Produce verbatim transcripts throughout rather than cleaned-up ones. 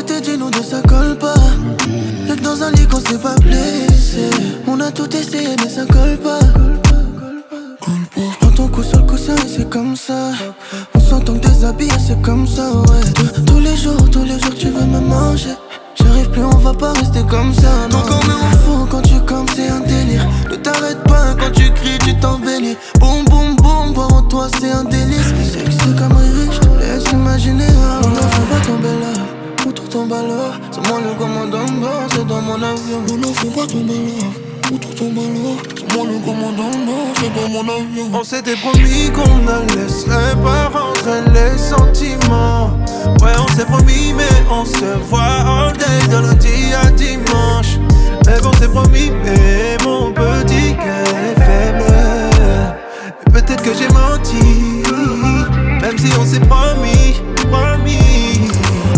s'était dit nous deux ça colle pas. Y'a que dans un lit qu'on s'est pas blessé. On a tout essayé mais ça colle pas. Dans ton cou sur le coussin et c'est comme ça. On s'entend que déshabillé c'est comme ça ouais. Tous, tous les jours, tous les jours tu veux me manger. J'arrive plus, on va pas rester comme ça. Non. Ton corps me rend fou quand tu comme c'est un délire. Ne t'arrête pas quand tu cries, tu t'embellis. Boum boum boum, voir en toi c'est un délice. Sexy comme Riri, je te laisse imaginer. On ne fait pas tomber là, où tout tombe alors. C'est moi le commandant de bord, c'est dans mon avion. On ne fait pas tomber là, où tout tombe alors. C'est moi le commandant de bord, c'est dans mon avion. On s'était promis qu'on ne laisserait pas rentrer les sentiments. Ouais on s'est promis mais on se voit all day de lundi à dimanche. Mais bon c'est promis mais mon petit cœur est faible. Et peut-être que j'ai menti, même si on s'est promis, promis.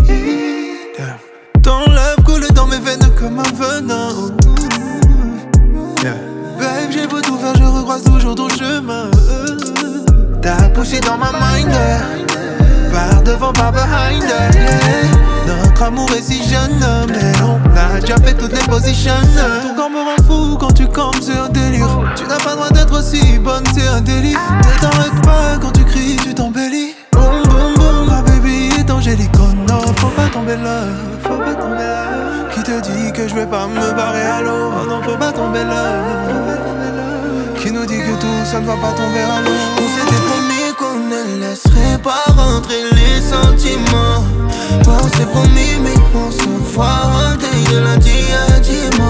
Ton love coule dans mes veines comme un venin. Yeah. Babe j'ai beau tout faire je recroise toujours ton chemin. T'as poussé dans ma mind. Par devant, par behind, yeah. Notre amour est si jeune, mais on a déjà fait toutes les positions. Ton corps me rend fou quand tu campes, c'est un délire. Tu n'as pas le droit d'être aussi bonne, c'est un délit. Ne t'arrête pas quand tu cries, tu t'embellis. Boum boum boum, ma baby est angélique. Oh non, faut pas tomber là, faut pas tomber là. Qui te dit que je vais pas me barrer à l'eau? Oh non, faut pas tomber là, faut pas tomber là. Qui nous dit que tout ça ne va pas tomber à l'eau? On s'était promis qu'on ne laisserait pas rentrer les sentiments. Ouais on s'est promis mais on se voit all day de lundi à dimanche.